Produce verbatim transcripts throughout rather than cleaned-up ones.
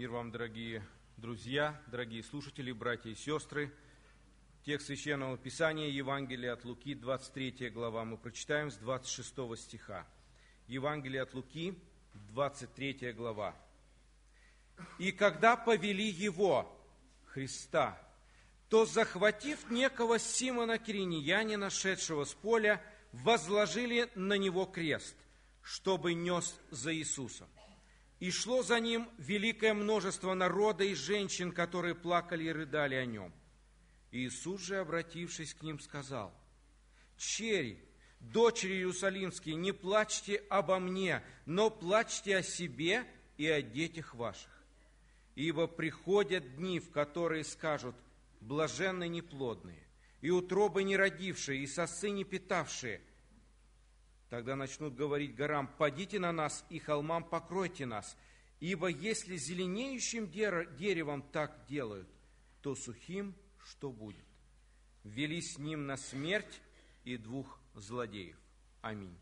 Мир вам, дорогие друзья, дорогие слушатели, братья и сестры. Текст Священного Писания, Евангелие от Луки, двадцать третья глава. Мы прочитаем с двадцать шестого стиха. Евангелие от Луки, двадцать третья глава. «И когда повели его, Христа, то, захватив некого Симона Киринеянина, шедшего с поля, возложили на него крест, чтобы нес за Иисусом. И шло за ним великое множество народа и женщин, которые плакали и рыдали о нем. Иисус же, обратившись к ним, сказал: «Чери, дочери Иерусалимские, не плачьте обо мне, но плачьте о себе и о детях ваших. Ибо приходят дни, в которые скажут: блаженны неплодные, и утробы не родившие, и сосы не питавшие. Тогда начнут говорить горам: падите на нас, и холмам покройте нас. Ибо если зеленеющим деревом так делают, то сухим что будет? Ввели с ним на смерть и двух злодеев». Аминь.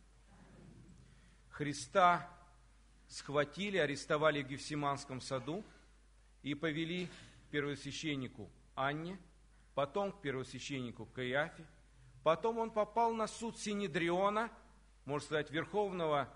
Христа схватили, арестовали в Гефсиманском саду и повели к первосвященнику Анне, потом к первосвященнику Каиафе, потом он попал на суд Синедриона, можно сказать, Верховного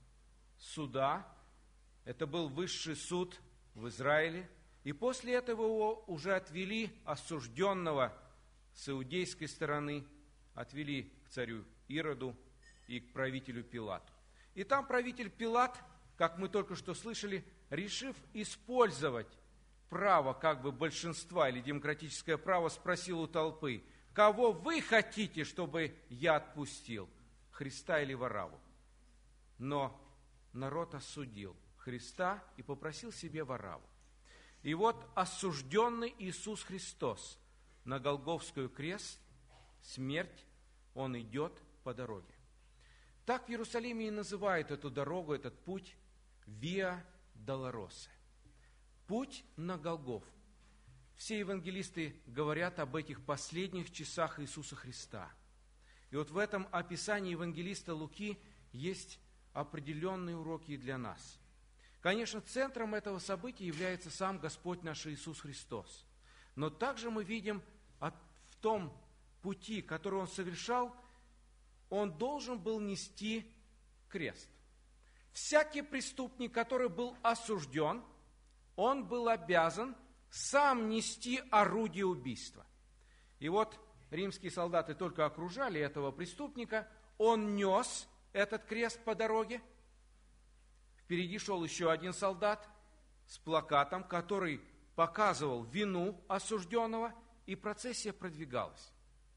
суда. Это был высший суд в Израиле. И после этого его уже отвели, осужденного с иудейской стороны, отвели к царю Ироду и к правителю Пилату. И там правитель Пилат, как мы только что слышали, решив использовать право как бы большинства или демократическое право, спросил у толпы: «Кого вы хотите, чтобы я отпустил, Христа или Варавву?» Но народ осудил Христа и попросил себе Варавву. И вот осужденный Иисус Христос на Голгофскую крест, смерть, Он идет по дороге. Так в Иерусалиме и называют эту дорогу, этот путь Виа Долороса. Путь на Голгофу. Все евангелисты говорят об этих последних часах Иисуса Христа. И вот в этом описании евангелиста Луки есть определенные уроки и для нас. Конечно, центром этого события является сам Господь наш Иисус Христос. Но также мы видим в том пути, который Он совершал, Он должен был нести крест. Всякий преступник, который был осужден, он был обязан сам нести орудие убийства. И вот римские солдаты только окружали этого преступника, он нес этот крест по дороге. Впереди шел еще один солдат с плакатом, который показывал вину осужденного, и процессия продвигалась.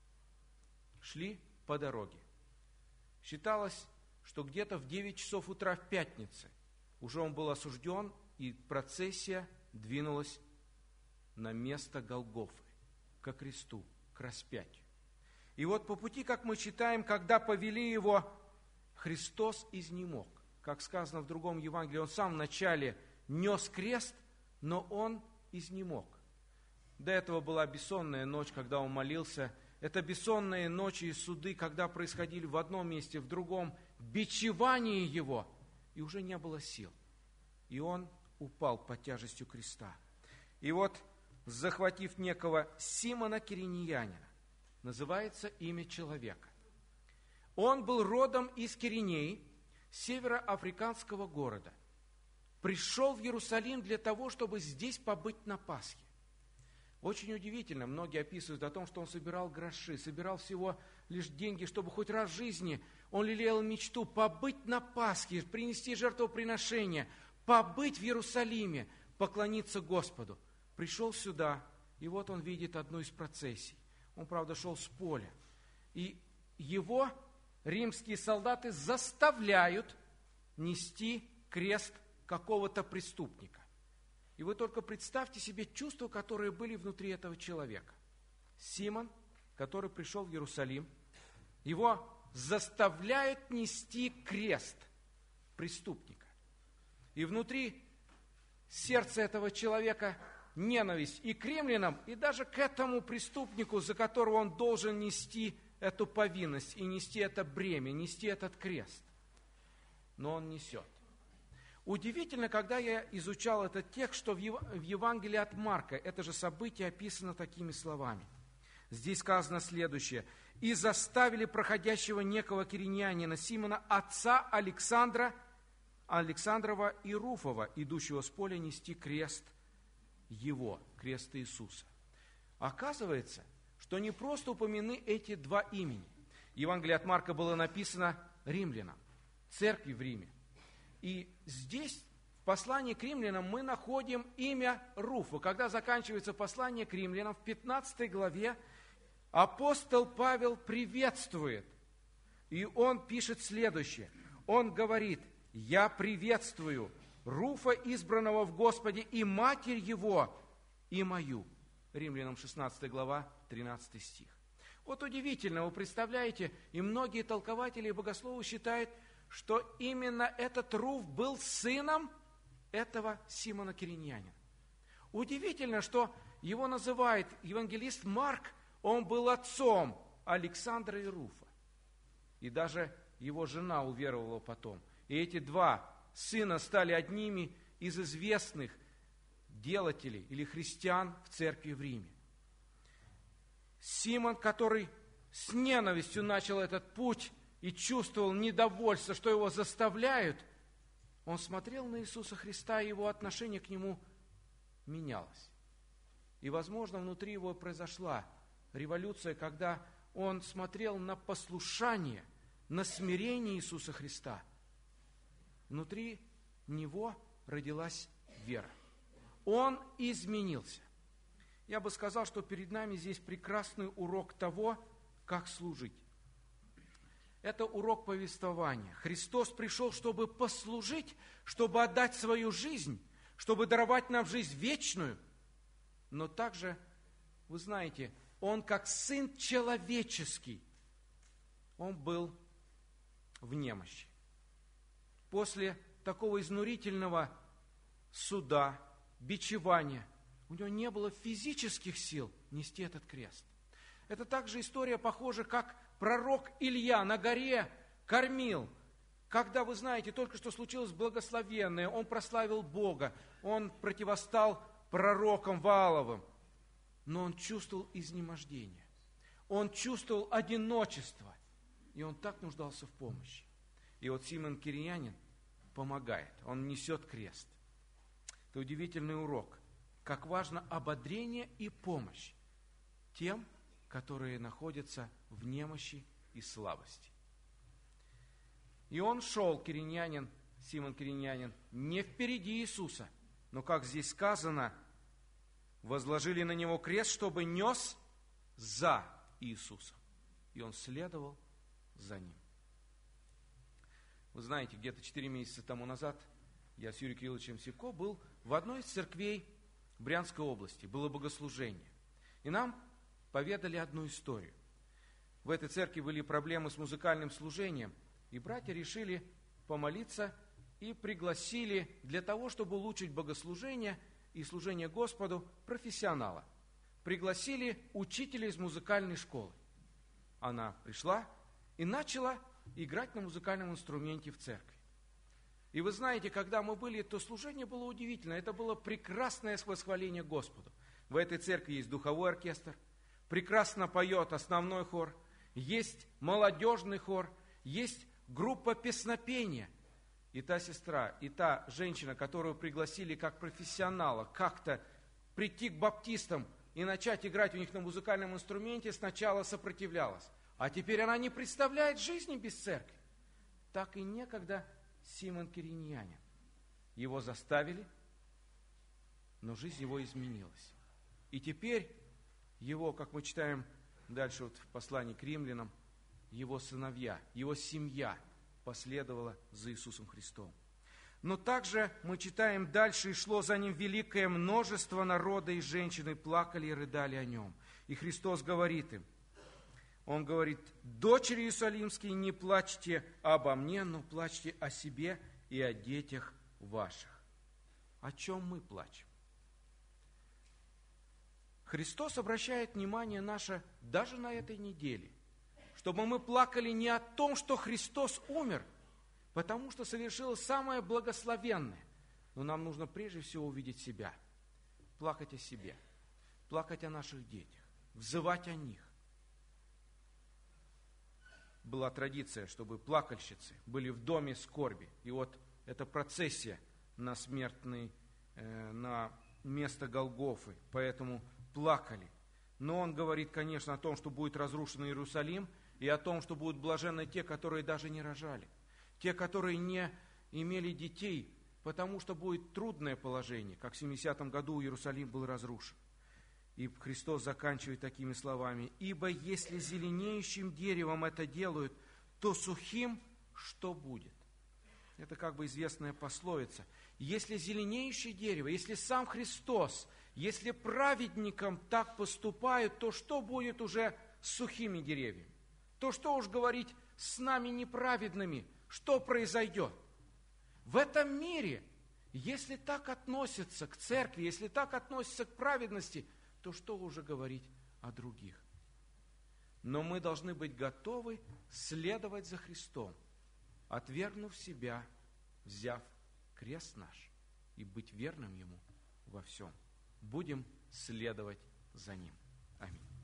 Шли по дороге. Считалось, что где-то в девять часов утра в пятнице уже он был осужден, и процессия двинулась на место Голгофы, ко кресту, к распятию. И вот по пути, как мы читаем, когда повели его, Христос изнемог. Как сказано в другом Евангелии, он сам вначале нес крест, но он изнемог. До этого была бессонная ночь, когда он молился. Это бессонные ночи и суды, когда происходили в одном месте, в другом, бичевание его, и уже не было сил. И он упал под тяжестью креста. И вот, захватив некого Симона Киринеянина, называется имя человека. Он был родом из Киринеи, североафриканского города. Пришел в Иерусалим для того, чтобы здесь побыть на Пасхе. Очень удивительно, многие описывают о том, что он собирал гроши, собирал всего лишь деньги, чтобы хоть раз в жизни он лелеял мечту побыть на Пасхе, принести жертвоприношение, побыть в Иерусалиме, поклониться Господу. Пришел сюда, и вот он видит одну из процессий. Он, правда, шел с поля. И его римские солдаты заставляют нести крест какого-то преступника. И вы только представьте себе чувства, которые были внутри этого человека. Симон, который пришел в Иерусалим, его заставляют нести крест преступника. И внутри сердца этого человека ненависть и к римлянам, и даже к этому преступнику, за которого он должен нести эту повинность и нести это бремя, нести этот крест. Но он несет. Удивительно, когда я изучал этот текст, что в Евангелии от Марка это же событие описано такими словами. Здесь сказано следующее. «И заставили проходящего некого киринянина Симона, отца Александра, Александрова и Руфова, идущего с поля, нести крест его, крест Иисуса». Оказывается, что не просто упомянены эти два имени. Евангелие от Марка было написано римлянам, церкви в Риме. И здесь, в послании к римлянам, мы находим имя Руфа. Когда заканчивается послание к римлянам, в пятнадцатой главе апостол Павел приветствует. И он пишет следующее. Он говорит: «Я приветствую Руфа, избранного в Господе, и матерь его, и мою». Римлянам шестнадцатая глава, тринадцатый стих. Вот удивительно, вы представляете, и многие толкователи и богословы считают, что именно этот Руф был сыном этого Симона Киринянина. Удивительно, что его называет евангелист Марк, он был отцом Александра и Руфа. И даже его жена уверовала потом. И эти два сына стали одними из известных делателей или христиан в церкви в Риме. Симон, который с ненавистью начал этот путь и чувствовал недовольство, что его заставляют, он смотрел на Иисуса Христа, и его отношение к Нему менялось. И, возможно, внутри его произошла революция, когда он смотрел на послушание, на смирение Иисуса Христа. Внутри него родилась вера. Он изменился. Я бы сказал, что перед нами здесь прекрасный урок того, как служить. Это урок повествования. Христос пришел, чтобы послужить, чтобы отдать свою жизнь, чтобы даровать нам жизнь вечную. Но также, вы знаете, Он как Сын человеческий, Он был в немощи. После такого изнурительного суда, бичевания, у Него не было физических сил нести этот крест. Это также история похожа, как пророк Илья на горе кормил. Когда, вы знаете, только что случилось благословенное, он прославил Бога, он противостал пророкам Вааловым, но он чувствовал изнемождение, он чувствовал одиночество, и он так нуждался в помощи. И вот Симон Киринянин помогает, он несет крест. Это удивительный урок, как важно ободрение и помощь тем, которые находятся в немощи и слабости. И он шел, Киринянин, Симон Киринянин, не впереди Иисуса, но, как здесь сказано, возложили на него крест, чтобы нес за Иисусом. И он следовал за ним. Вы знаете, где-то четыре месяца тому назад я с Юрием Кирилловичем Сивко был в одной из церквей Брянской области. Было богослужение. И нам поведали одну историю. В этой церкви были проблемы с музыкальным служением, и братья решили помолиться и пригласили для того, чтобы улучшить богослужение и служение Господу, профессионала. Пригласили учителя из музыкальной школы. Она пришла и начала играть на музыкальном инструменте в церкви. И вы знаете, когда мы были, то служение было удивительно. Это было прекрасное восхваление Господу. В этой церкви есть духовой оркестр, прекрасно поет основной хор, есть молодежный хор, есть группа песнопения. И та сестра, и та женщина, которую пригласили как профессионала, как-то прийти к баптистам и начать играть у них на музыкальном инструменте, сначала сопротивлялась. А теперь она не представляет жизни без церкви. Так и некогда Симон Киринянин. Его заставили, но жизнь его изменилась. И теперь его, как мы читаем дальше вот в послании к римлянам, его сыновья, его семья последовала за Иисусом Христом. Но также мы читаем дальше, и шло за ним великое множество народа, и женщины плакали и рыдали о нем. И Христос говорит им, Он говорит: «Дочери Иерусалимские, не плачьте обо мне, но плачьте о себе и о детях ваших». О чем мы плачем? Христос обращает внимание наше даже на этой неделе, чтобы мы плакали не о том, что Христос умер, потому что совершилось самое благословенное. Но нам нужно прежде всего увидеть себя, плакать о себе, плакать о наших детях, взывать о них. Была традиция, чтобы плакальщицы были в доме скорби. И вот эта процессия на смертный, э, на место Голгофы, поэтому плакали. Но он говорит, конечно, о том, что будет разрушен Иерусалим, и о том, что будут блаженны те, которые даже не рожали, те, которые не имели детей, потому что будет трудное положение, как в семидесятом году Иерусалим был разрушен. И Христос заканчивает такими словами: «Ибо если зеленеющим деревом это делают, то сухим что будет?» Это как бы известная пословица. Если зеленеющее дерево, если сам Христос, если праведникам так поступают, то что будет уже с сухими деревьями? То что уж говорить с нами неправедными, что произойдет? В этом мире, если так относятся к церкви, если так относятся к праведности, то что уже говорить о других? Но мы должны быть готовы следовать за Христом, отвергнув себя, взяв крест наш, и быть верным Ему во всем. Будем следовать за Ним. Аминь.